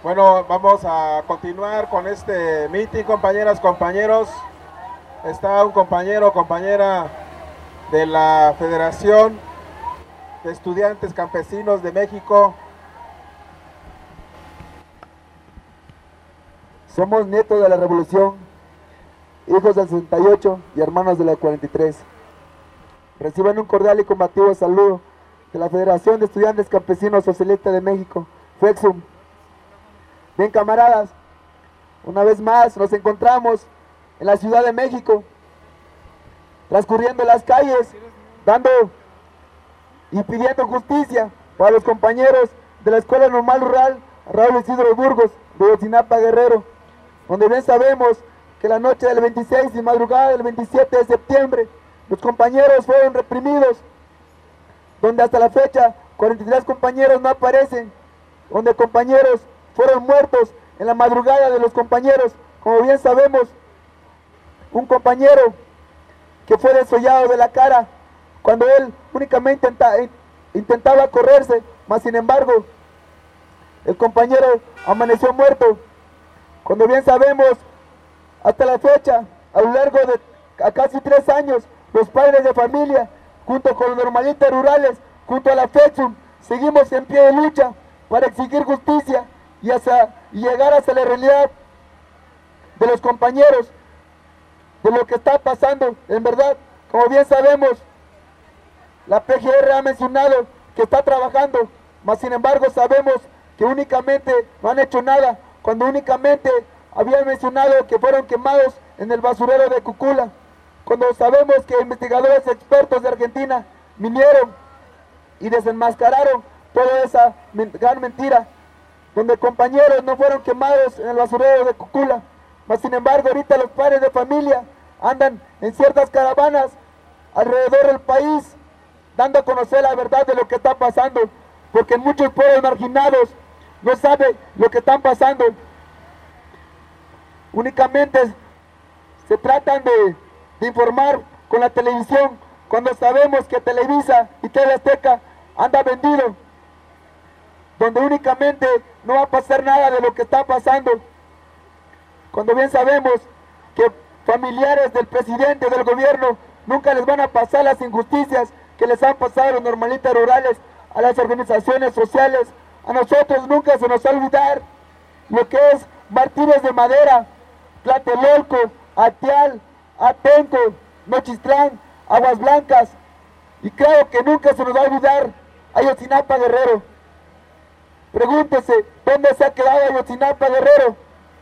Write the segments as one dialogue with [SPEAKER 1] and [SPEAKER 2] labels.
[SPEAKER 1] Bueno, vamos a continuar con este meeting, compañeras, compañeros. Está un compañero o compañera de la Federación de Estudiantes Campesinos de México.
[SPEAKER 2] Somos nietos de la Revolución, hijos del 68 y hermanos de la 43. Reciban un cordial y combativo saludo de la Federación de Estudiantes Campesinos Socialistas de México, FEXUM. Bien, camaradas, una vez más nos encontramos en la Ciudad de México, transcurriendo las calles, dando y pidiendo justicia para los compañeros de la Escuela Normal Rural Raúl Isidro Burgos de Ayotzinapa, Guerrero, donde bien sabemos que la noche del 26 y madrugada del 27 de septiembre los compañeros fueron reprimidos, donde hasta la fecha 43 compañeros no aparecen, donde compañeros fueron muertos en la madrugada de los compañeros. Como bien sabemos, un compañero que fue desollado de la cara cuando él únicamente intentaba correrse, mas sin embargo el compañero amaneció muerto. Cuando bien sabemos, hasta la fecha, a lo largo de casi 3 años, los padres de familia, junto con los normalistas rurales, junto a la FEXUM, seguimos en pie de lucha para exigir justicia y llegar hacia la realidad de los compañeros, de lo que está pasando. En verdad, como bien sabemos, la PGR ha mencionado que está trabajando, mas sin embargo sabemos que únicamente no han hecho nada, cuando únicamente habían mencionado que fueron quemados en el basurero de Cocula, cuando sabemos que investigadores expertos de Argentina vinieron y desenmascararon toda esa gran mentira, donde compañeros no fueron quemados en el basurero de Cocula. Mas sin embargo, ahorita los padres de familia andan en ciertas caravanas alrededor del país, dando a conocer la verdad de lo que está pasando, porque en muchos pueblos marginados no saben lo que están pasando. Únicamente se tratan de informar con la televisión, cuando sabemos que Televisa y TV Azteca anda vendido, donde únicamente no va a pasar nada de lo que está pasando, cuando bien sabemos que familiares del presidente, del gobierno, nunca les van a pasar las injusticias que les han pasado a los normalistas rurales, a las organizaciones sociales. A nosotros nunca se nos va a olvidar lo que es Martínez de Madera, Tlatelolco, Atial, Atenco, Nochistlán, Aguas Blancas, y creo que nunca se nos va a olvidar Ayotzinapa, Guerrero. Pregúntese, ¿dónde se ha quedado Ayotzinapa, Guerrero?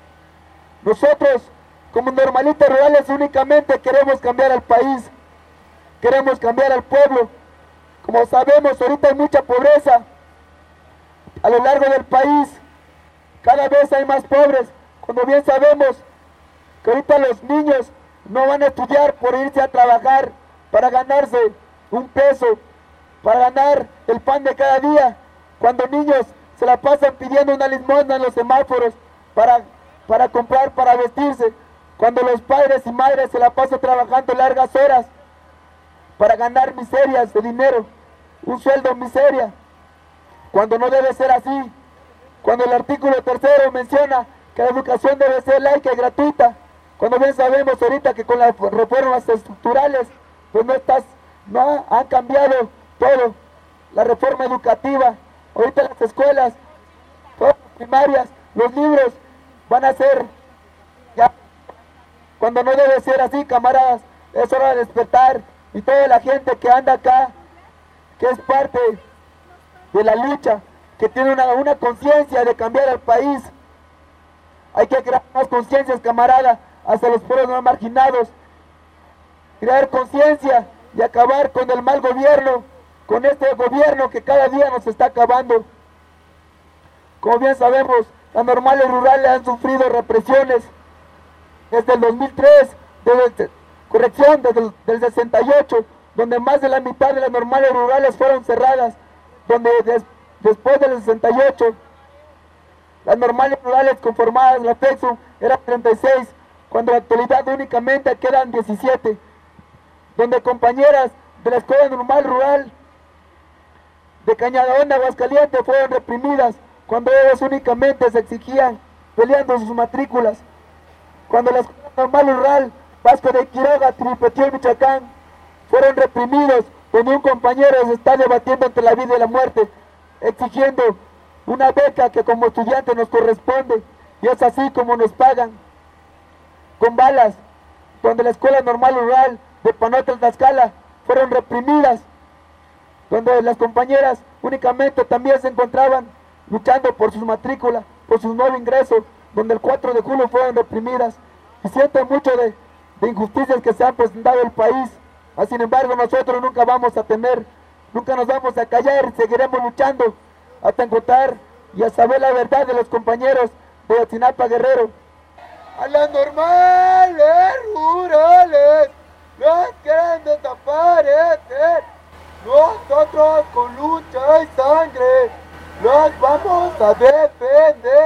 [SPEAKER 2] Nosotros, como normalistas rurales, únicamente queremos cambiar al país, queremos cambiar al pueblo. Como sabemos, ahorita hay mucha pobreza a lo largo del país, cada vez hay más pobres, cuando bien sabemos que ahorita los niños no van a estudiar por irse a trabajar para ganarse un peso, para ganar el pan de cada día, cuando niños se la pasan pidiendo una limosna en los semáforos para comprar, para vestirse, cuando los padres y madres se la pasan trabajando largas horas para ganar miserias de dinero, un sueldo miseria, cuando no debe ser así, cuando el artículo 3 menciona que la educación debe ser laica y gratuita, cuando bien sabemos ahorita que con las reformas estructurales pues no han cambiado todo, la reforma educativa, ahorita las escuelas, todas las primarias, los libros van a ser ya, cuando no debe ser así, camaradas. Es hora de despertar, y toda la gente que anda acá, que es parte de la lucha, que tiene una conciencia de cambiar al país. Hay que crear más conciencias, camarada, hacia los pueblos no marginados, crear conciencia y acabar con el mal gobierno, con este gobierno que cada día nos está acabando. Como bien sabemos, las normales rurales han sufrido represiones desde el 2003, desde el 68, donde más de la mitad de las normales rurales fueron cerradas, donde después del 68, las normales rurales conformadas, la FEXUM, eran 36, cuando en la actualidad únicamente quedan 17, donde compañeras de la Escuela Normal Rural de Cañada Honda, Aguascalientes, fueron reprimidas cuando ellos únicamente se exigían peleando sus matrículas, cuando la Escuela Normal Rural Vasco de Quiroga, Tilipetio, Michoacán, fueron reprimidos, donde un compañero se está debatiendo entre la vida y la muerte, exigiendo una beca que como estudiante nos corresponde, y es así como nos pagan, con balas, donde la Escuela Normal Rural de Panotla, Tlaxcala, fueron reprimidas, donde las compañeras únicamente también se encontraban luchando por sus matrículas, por su nuevo ingreso, donde el 4 de julio fueron reprimidas, y sienten mucho de injusticias que se han presentado en el país. Sin embargo, nosotros nunca vamos a temer, nunca nos vamos a callar, seguiremos luchando hasta encontrar y a saber la verdad de los compañeros de Ayotzinapa, Guerrero.
[SPEAKER 3] A las normales rurales nos quieren desaparecer. Nosotros con lucha y sangre los vamos a defender.